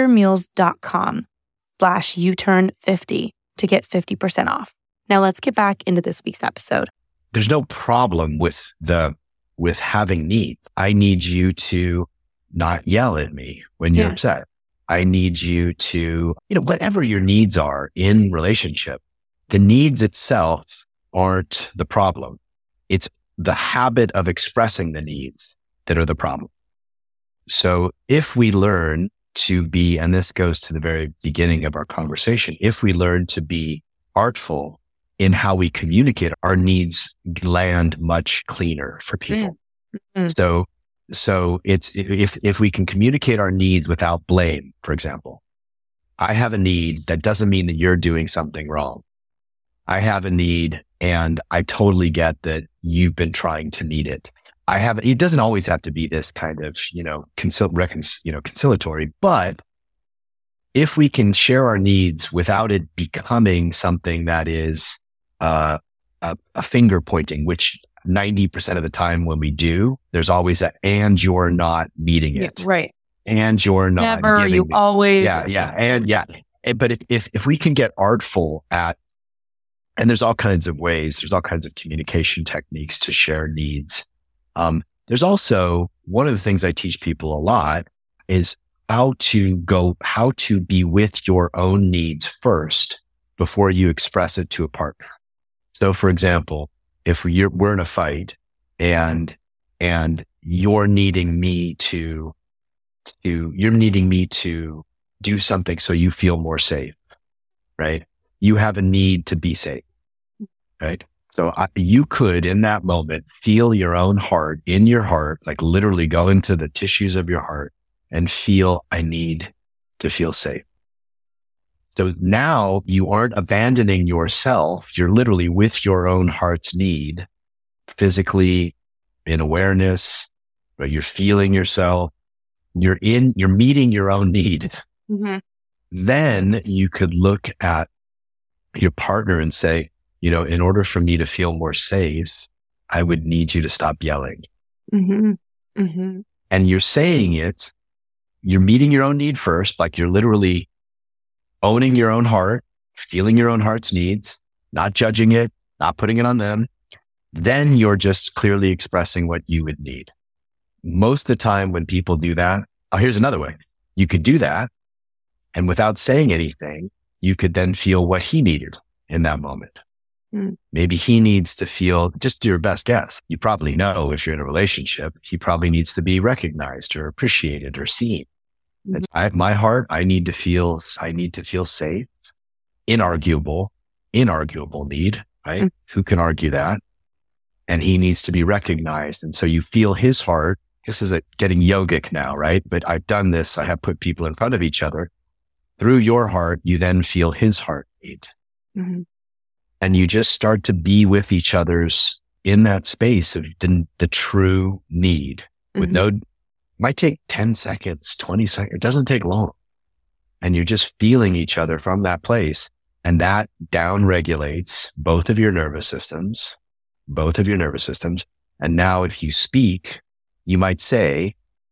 factormeals.com/uturn50 to get 50% off. Now let's get back into this week's episode. There's no problem with having needs. I need you to not yell at me when you're upset. I need you to, whatever your needs are in relationship, the needs itself aren't the problem. It's the habit of expressing the needs that are the problem. So if we learn to be, and this goes to the very beginning of our conversation, if we learn to be artful in how we communicate, our needs land much cleaner for people. Mm-hmm. So it's, if we can communicate our needs without blame, for example, I have a need, that doesn't mean that you're doing something wrong. I have a need and I totally get that you've been trying to meet it. It doesn't always have to be this kind of, conciliatory, but if we can share our needs without it becoming something that is, a finger pointing, which 90% of the time when we do, there's always and you're not meeting it. Yeah, right. And you're not never, you me. Always. Yeah. But if we can get artful at, and there's all kinds of ways, there's all kinds of communication techniques to share needs. There's also, one of the things I teach people a lot is how to be with your own needs first before you express it to a partner. So for example, if we're in a fight and you're needing me to do something so you feel more safe, right? You have a need to be safe, right? So you could, in that moment, feel your own heart in your heart, like literally go into the tissues of your heart and feel, I need to feel safe. So now you aren't abandoning yourself. You're literally with your own heart's need, physically, in awareness, right? You're feeling yourself. You're meeting your own need. Mm-hmm. Then you could look at your partner and say, in order for me to feel more safe, I would need you to stop yelling. Mm-hmm. Mm-hmm. And you're saying it, you're meeting your own need first, like you're literally owning your own heart, feeling your own heart's needs, not judging it, not putting it on them. Then you're just clearly expressing what you would need. Most of the time when people do that, here's another way. You could do that, and without saying anything, you could then feel what he needed in that moment. Maybe he needs to feel, just do your best guess. You probably know if you're in a relationship, he probably needs to be recognized or appreciated or seen. I have my heart. I need to feel safe. Inarguable need, right? Who can argue that? And he needs to be recognized. And so you feel his heart. This is getting yogic now, right? But I've done this. I have put people in front of each other. Through your heart, you then feel his heart beat. Mm-hmm. and you just start to be with each other's in that space of the true need with might take 10 seconds, 20 seconds. It doesn't take long. And you're just feeling each other from that place. And that down regulates both of your nervous systems. And now if you speak, you might say,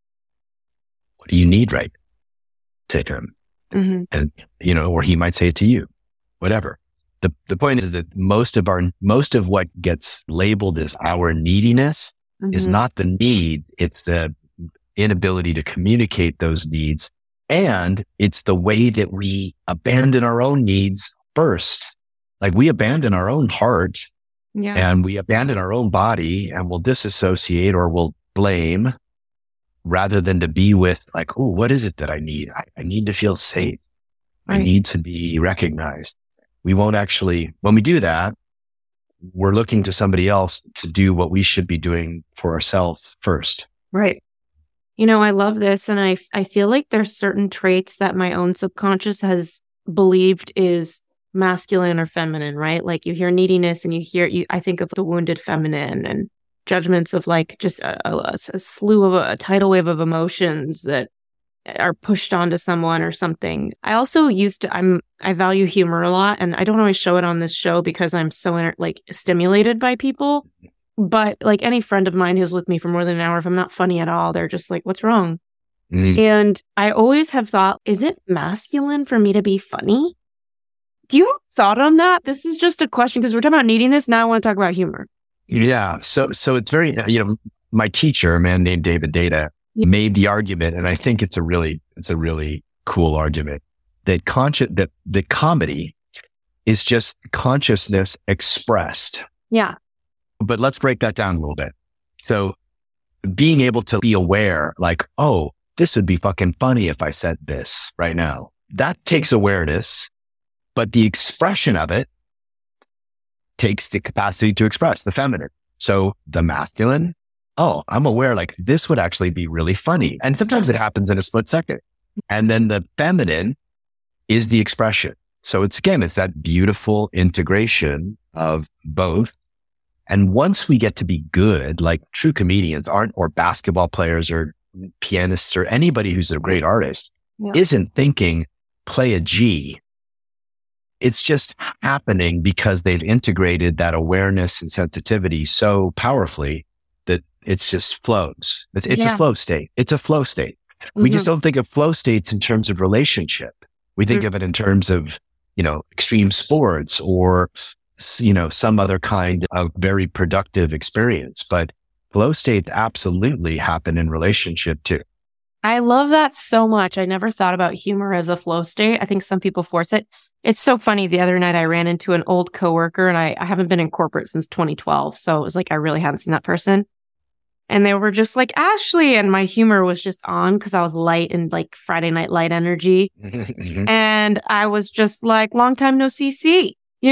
what do you need right now? To him? And, or he might say it to you, whatever. The point is that most of what gets labeled as our neediness is not the need. It's the inability to communicate those needs. And it's the way that we abandon our own needs first. Like we abandon our own heart and we abandon our own body and we'll disassociate or we'll blame rather than to be with like, oh, what is it that I need? I need to feel safe. Right. I need to be recognized. We won't actually, when we do that, we're looking to somebody else to do what we should be doing for ourselves first. Right. I love this. And I feel like there's certain traits that my own subconscious has believed is masculine or feminine, right? Like you hear neediness and I think of the wounded feminine and judgments of like just a slew of a tidal wave of emotions that are pushed onto someone or something. I also I value humor a lot, and I don't always show it on this show because I'm so stimulated by people. But like any friend of mine who's with me for more than an hour, if I'm not funny at all, they're just like, what's wrong? And I always have thought, is it masculine for me to be funny? Do you have thought on that? This is just a question because we're talking about neediness. Now I want to talk about humor. Yeah. So it's very, my teacher, a man named David Data, made the argument, and I think it's a really cool argument that that comedy is just consciousness expressed. Yeah. But let's break that down a little bit. So being able to be aware, like, oh, this would be fucking funny if I said this right now. That takes awareness, but the expression of it takes the capacity to express the feminine. So the masculine, oh, I'm aware like this would actually be really funny. And sometimes it happens in a split second. And then the feminine is the expression. So it's that beautiful integration of both. And once we get to be good, like true comedians aren't, or basketball players or pianists or anybody who's a great artist isn't thinking, play a G. It's just happening because they've integrated that awareness and sensitivity so powerfully that it's just flows. It's a flow state. It's a flow state. We just don't think of flow states in terms of relationship. We think of it in terms of, extreme sports or, some other kind of very productive experience. But flow states absolutely happen in relationship too. I love that so much. I never thought about humor as a flow state. I think some people force it. It's so funny. The other night I ran into an old coworker, and I haven't been in corporate since 2012. So it was like, I really haven't seen that person. And they were just like, Ashley. And my humor was just on because I was light and like Friday night light energy. And I was just like, long time no CC,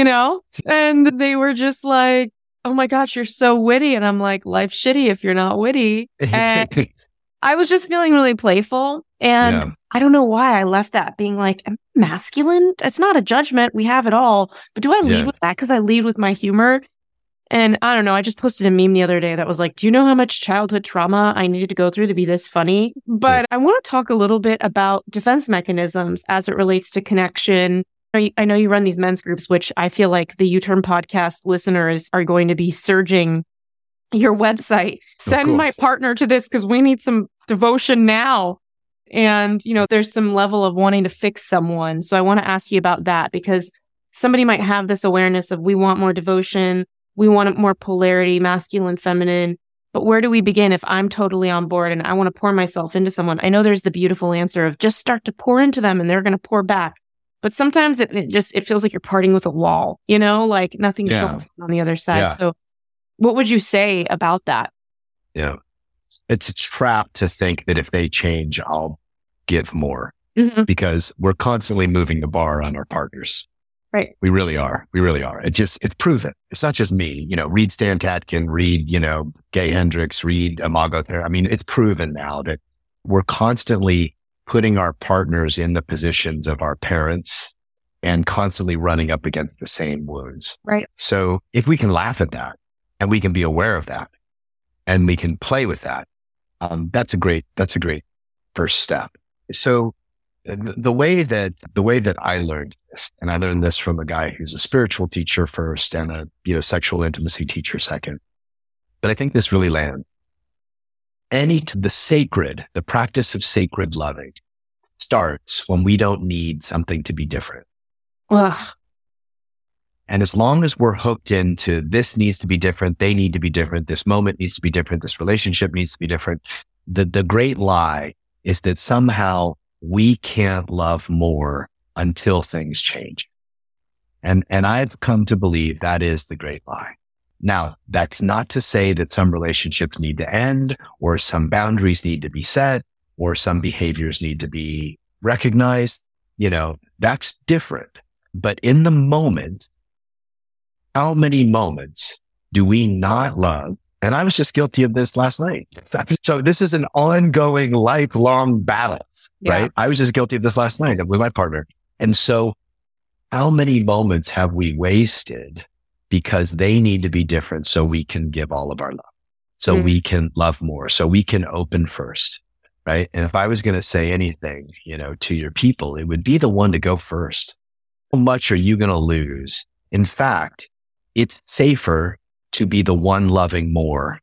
and they were just like, oh my gosh, you're so witty. And I'm like, life's shitty if you're not witty. And I was just feeling really playful. And I don't know why I left that being like, I'm masculine. It's not a judgment. We have it all. But do I lead with that? Because I lead with my humor. And I don't know. I just posted a meme the other day that was like, do you know how much childhood trauma I needed to go through to be this funny? But I want to talk a little bit about defense mechanisms as it relates to connection. I know you run these men's groups, which I feel like the U-Turn podcast listeners are going to be surging your website. Send my partner to this because we need some devotion now. And, there's some level of wanting to fix someone. So I want to ask you about that because somebody might have this awareness of we want more devotion. We want more polarity, masculine, feminine. But where do we begin if I'm totally on board and I want to pour myself into someone? I know there's the beautiful answer of just start to pour into them and they're going to pour back. But sometimes it feels like you're parting with a wall, like nothing's going on the other side. So what would you say about that? Yeah. It's a trap to think that if they change, I'll give more because we're constantly moving the bar on our partners. Right. We really are. It's proven. It's not just me, read Stan Tatkin, read, Gay Hendricks, read Imago Therapy. I mean, it's proven now that we're constantly putting our partners in the positions of our parents and constantly running up against the same wounds. Right. So if we can laugh at that and we can be aware of that and we can play with that, that's a great first step. So the way that I learned this, and I learned this from a guy who's a spiritual teacher first and a sexual intimacy teacher second, but I think this really lands. The practice of sacred loving starts when we don't need something to be different. Ugh. And as long as we're hooked into this needs to be different, they need to be different, this moment needs to be different, this relationship needs to be different, the great lie is that somehow we can't love more until things change. And I've come to believe that is the great lie. Now, that's not to say that some relationships need to end or some boundaries need to be set or some behaviors need to be recognized. That's different. But in the moment, how many moments do we not love? And I was just guilty of this last night. So this is an ongoing, lifelong battle, right? I was just guilty of this last night with my partner. And so how many moments have we wasted because they need to be different so we can give all of our love, so we can love more, so we can open first, right? And if I was going to say anything, to your people, it would be the one to go first. How much are you going to lose? In fact, it's safer to be the one loving more.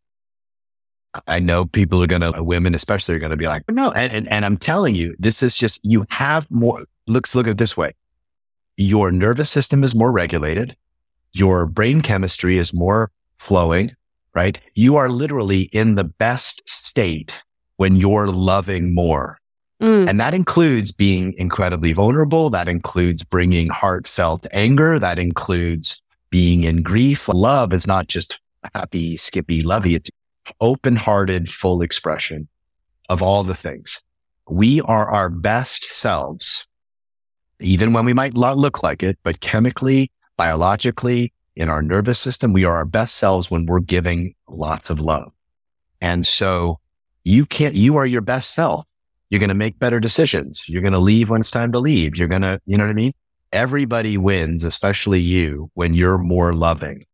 I know people women especially are going to be like, no. And I'm telling you, this is just, you have more. Look at it this way. Your nervous system is more regulated. Your brain chemistry is more flowing, right? You are literally in the best state when you're loving more. And that includes being incredibly vulnerable. That includes bringing heartfelt anger. That includes being in grief. Love is not just happy, skippy, lovey. It's open-hearted, full expression of all the things. We are our best selves, even when we might not look like it, but chemically, biologically, in our nervous system, we are our best selves when we're giving lots of love. And so you are your best self. You're going to make better decisions. You're going to leave when it's time to leave. You're going to, you know what I mean? Everybody wins, especially you, when you're more loving.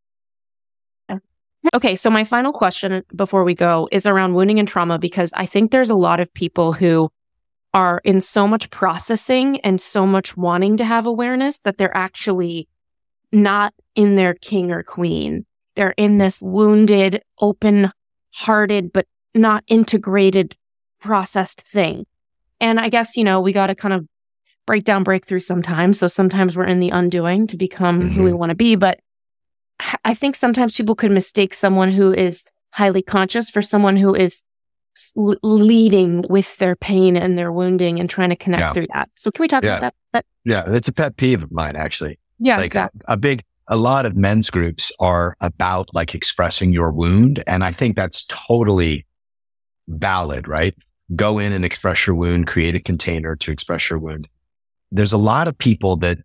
Okay. So my final question before we go is around wounding and trauma, because I think there's a lot of people who are in so much processing and so much wanting to have awareness that they're actually not in their king or queen. They're in this wounded, open-hearted, but not integrated, processed thing. And I guess, we got to kind of break through sometimes. So sometimes we're in the undoing to become who we want to be. But I think sometimes people could mistake someone who is highly conscious for someone who is leading with their pain and their wounding and trying to connect through that. So can we talk about that? Yeah, it's a pet peeve of mine, actually. Yeah, exactly. A lot of men's groups are about expressing your wound. And I think that's totally valid, right? Go in and express your wound, create a container to express your wound. There's a lot of people that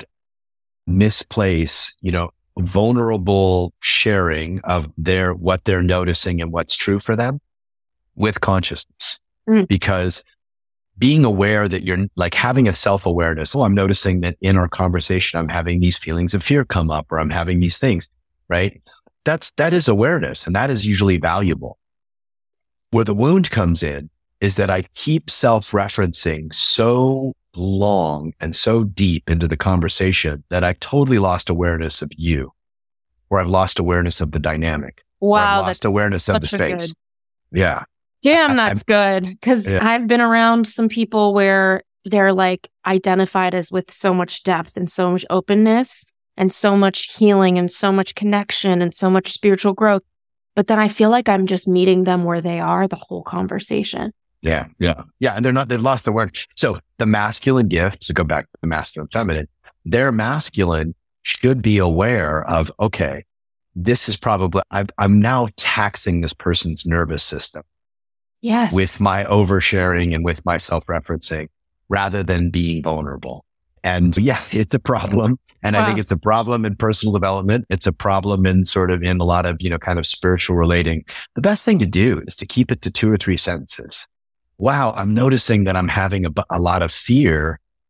misplace, vulnerable sharing of what they're noticing and what's true for them with consciousness. Because being aware that you're having a self-awareness. I'm noticing that in our conversation, I'm having these feelings of fear come up, or I'm having these things, right? That is awareness, and that is usually valuable. Where the wound comes in is that I keep self-referencing so long and so deep into the conversation that I've totally lost awareness of you, or I've lost awareness of the dynamic. Wow. I've lost awareness of the space. Yeah. Damn, that's good. Because I've been around some people where they're identified as with so much depth and so much openness and so much healing and so much connection and so much spiritual growth. But then I feel like I'm just meeting them where they are the whole conversation. Yeah. And they've lost the work. So the masculine gift, to go back to the masculine feminine, their masculine should be aware of, okay, this is probably, I'm now taxing this person's nervous system. Yes. With my oversharing and with my self-referencing rather than being vulnerable. And it's a problem. And I think it's a problem in personal development. It's a problem in a lot of, kind of spiritual relating. The best thing to do is to keep it to 2 or 3 sentences. Wow, I'm noticing that I'm having a lot of fear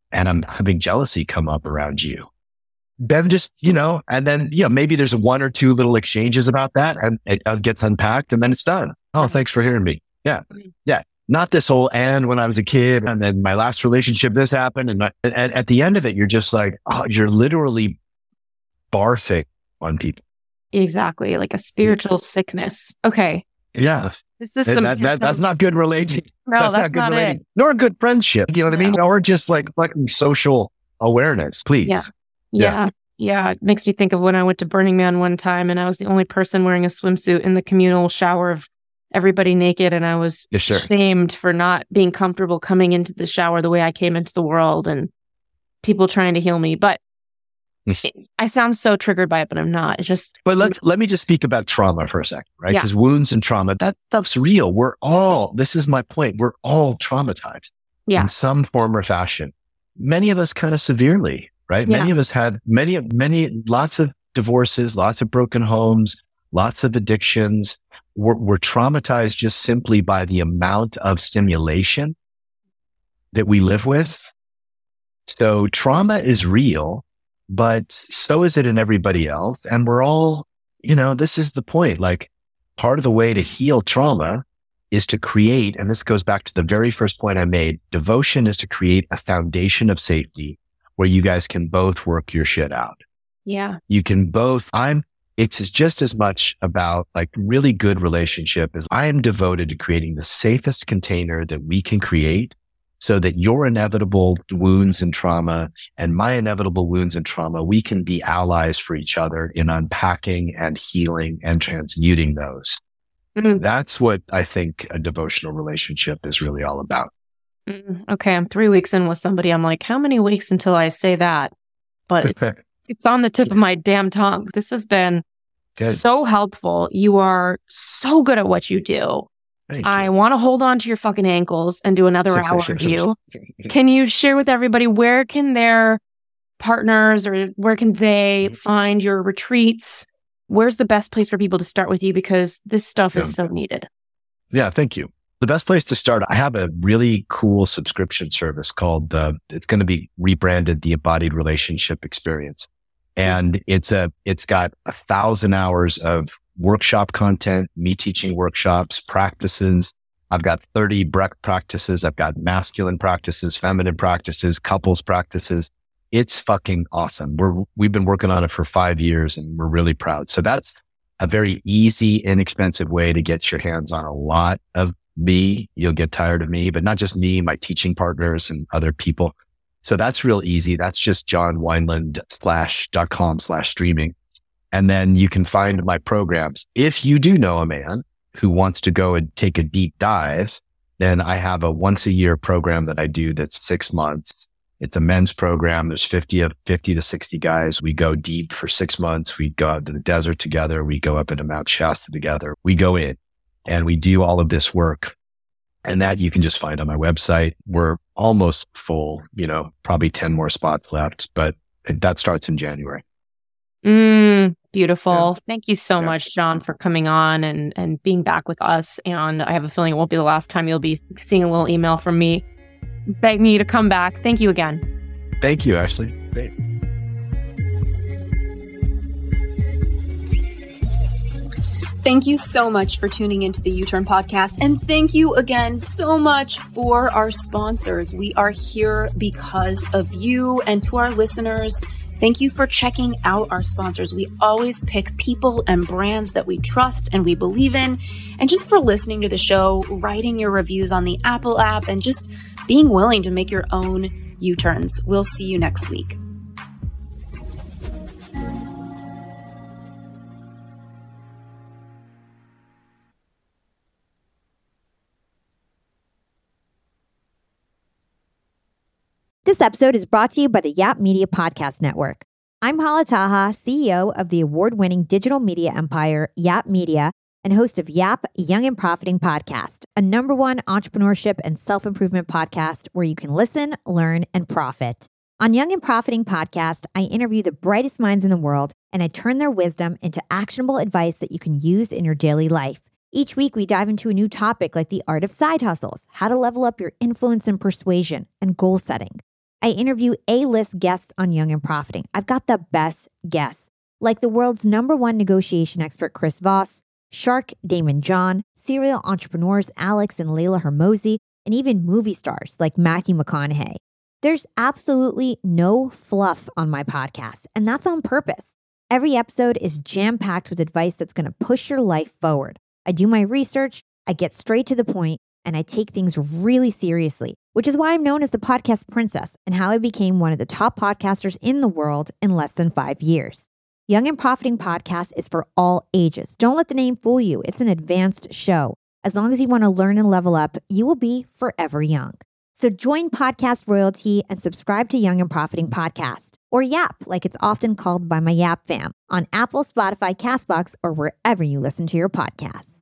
and I'm having jealousy come up around you. Then just, and then, maybe there's one or two little exchanges about that and it gets unpacked and then it's done. Oh, thanks for hearing me. Yeah. Yeah. Not this whole, and when I was a kid and then my last relationship, this happened. And at the end of it, you're just like, you're literally barfing on people. Exactly. Like a spiritual sickness. Okay. Yeah. This is that's not good relating. No, that's not relating. Nor a good friendship. You know what I mean? Or just like social awareness, please. Yeah. It makes me think of when I went to Burning Man one time and I was the only person wearing a swimsuit in the communal shower of everybody naked. And I was shamed for not being comfortable coming into the shower the way I came into the world and people trying to heal me. But I sound so triggered by it, but I'm not. It's just. But let me just speak about trauma for a second, right? Because wounds and trauma, that stuff's real. This is my point. We're all traumatized in some form or fashion. Many of us kind of severely, right? Many of us had lots of divorces, lots of broken homes, lots of addictions. We're traumatized just simply by the amount of stimulation that we live with. So trauma is real. But so is it in everybody else. And we're all, this is the point. Like part of the way to heal trauma is to create, and this goes back to the very first point I made, devotion is to create a foundation of safety where you guys can both work your shit out. Yeah. You can both, it's just as much about like really good relationship as I am devoted to creating the safest container that we can create so that your inevitable wounds and trauma and my inevitable wounds and trauma, we can be allies for each other in unpacking and healing and transmuting those. Mm-hmm. That's what I think a devotional relationship is really all about. Mm-hmm. Okay, I'm 3 weeks in with somebody. I'm like, how many weeks until I say that? But it's on the tip of my damn tongue. This has been so helpful. You are so good at what you do. I want to hold on to your fucking ankles and do another hour with you. Can you share with everybody where can their partners or where can they find your retreats? Where's the best place for people to start with you? Because this stuff is so needed. Yeah, thank you. The best place to start, I have a really cool subscription service called, it's going to be rebranded the Embodied Relationship Experience. And it's got 1,000 hours of workshop content, me teaching workshops, practices. I've got 30 breath practices. I've got masculine practices, feminine practices, couples practices. It's fucking awesome. We've been working on it for 5 years and we're really proud. So that's a very easy, inexpensive way to get your hands on a lot of me. You'll get tired of me, but not just me, my teaching partners and other people. So that's real easy. That's just johnwineland.com/streaming. And then you can find my programs. If you do know a man who wants to go and take a deep dive, then I have a once a year program that I do that's 6 months. It's a men's program. There's 50 to 60 guys. We go deep for 6 months. We go out to the desert together. We go up into Mount Shasta together. We go in and we do all of this work. And that you can just find on my website. We're almost full, probably 10 more spots left, but that starts in January. Beautiful. Yeah. Thank you so much, John, for coming on and being back with us. And I have a feeling it won't be the last time you'll be seeing a little email from me begging me to come back. Thank you again. Thank you, Ashley. Great. Thank you so much for tuning into the U-Turn podcast. And thank you again so much for our sponsors. We are here because of you. And to our listeners, thank you for checking out our sponsors. We always pick people and brands that we trust and we believe in. And just for listening to the show, writing your reviews on the Apple app, and just being willing to make your own U-turns. We'll see you next week. This episode is brought to you by the Yap Media Podcast Network. I'm Hala Taha, CEO of the award-winning digital media empire, Yap Media, and host of Yap Young and Profiting Podcast, a #1 entrepreneurship and self-improvement podcast where you can listen, learn, and profit. On Young and Profiting Podcast, I interview the brightest minds in the world, and I turn their wisdom into actionable advice that you can use in your daily life. Each week, we dive into a new topic like the art of side hustles, how to level up your influence and persuasion, and goal setting. I interview A-list guests on Young and Profiting. I've got the best guests, like the world's #1 negotiation expert, Chris Voss, Shark Damon John, serial entrepreneurs Alex and Layla Hermosi, and even movie stars like Matthew McConaughey. There's absolutely no fluff on my podcast, and that's on purpose. Every episode is jam-packed with advice that's going to push your life forward. I do my research, I get straight to the point, and I take things really seriously, which is why I'm known as the podcast princess and how I became one of the top podcasters in the world in less than 5 years. Young and Profiting Podcast is for all ages. Don't let the name fool you. It's an advanced show. As long as you want to learn and level up, you will be forever young. So join Podcast Royalty and subscribe to Young and Profiting Podcast, or YAP, like it's often called by my YAP fam, on Apple, Spotify, CastBox, or wherever you listen to your podcasts.